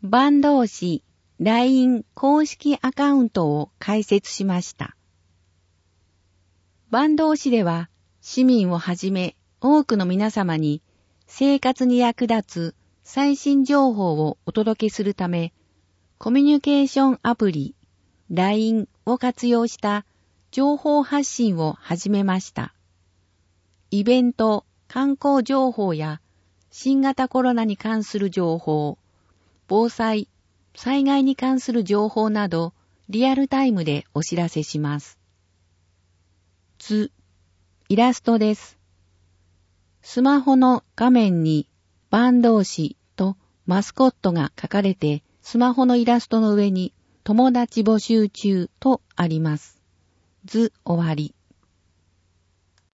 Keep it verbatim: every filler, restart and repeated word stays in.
坂東市 ライン 公式アカウントを開設しました。坂東市では市民をはじめ多くの皆様に生活に役立つ最新情報をお届けするため、コミュニケーションアプリ ライン を活用した情報発信を始めました。イベント、観光情報や新型コロナに関する情報、防災、災害に関する情報などリアルタイムでお知らせします。図、イラストです。スマホの画面に坂東市とマスコットが書かれて、スマホのイラストの上に友達募集中とあります。図終わり。